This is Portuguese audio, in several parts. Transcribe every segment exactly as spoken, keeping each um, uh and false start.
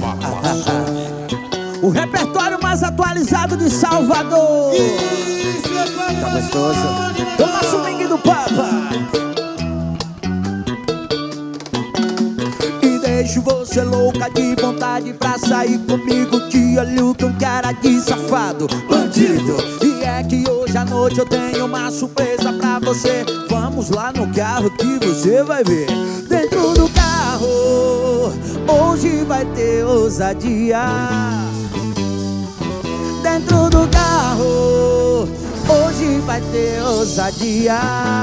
O repertório mais atualizado de Salvador. Tá gostoso? Toma swing do Papa. E deixo você louca de vontade pra sair comigo. Te olho com cara de safado, bandido. E é que hoje à noite eu tenho uma surpresa pra você. Vamos lá no carro que você vai ver. Dentro do carro hoje vai ter ousadia. Dentro do carro hoje vai ter ousadia.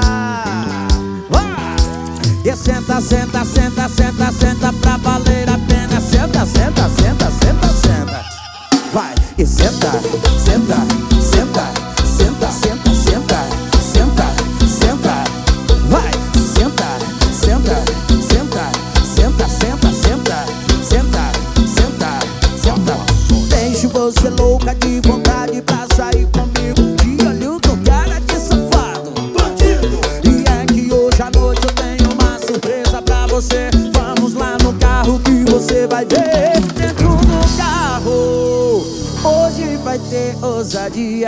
E senta, senta, senta, senta, senta pra valer a pena. Senta, senta, senta, senta, senta. Vai, e senta, senta, senta, senta, senta, senta, senta, senta. Vai, senta, senta, senta, senta, senta, senta, senta, senta, senta. Deixo você louca de vontade pra sair comigo. Te olho com cara de safado, bandido. E é que hoje à noite eu tenho uma surpresa pra você. Vamos lá no carro que você vai ver. Dentro do carro hoje vai ter ousadia.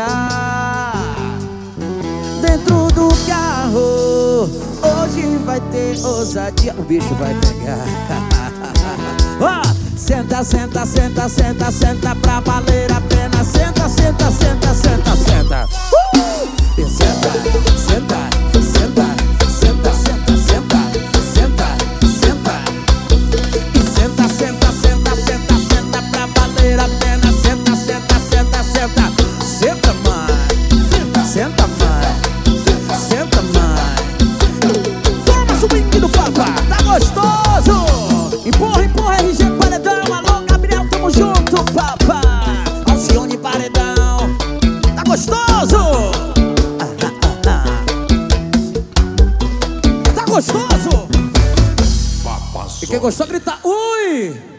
Dentro do carro hoje vai ter ousadia. O bicho vai pegar. Oh! Senta, senta, senta, senta, senta pra valer a pena. Senta, senta, senta, senta, senta. Uh! E senta, senta, senta, senta, senta, senta, senta, senta. E senta, senta, senta, senta, senta pra valer a pena. Senta, senta, senta, senta. Senta, mãe. Senta, mãe. Senta, mãe. Toma swing do Papa. Tá gostoso? Empurra, empurra, R G Paredão. Alô, Gabriel, tamo junto, Papa. Alcione Paredão. Tá gostoso? Ah, ah, ah, ah. Tá gostoso? E quem gostou grita ui.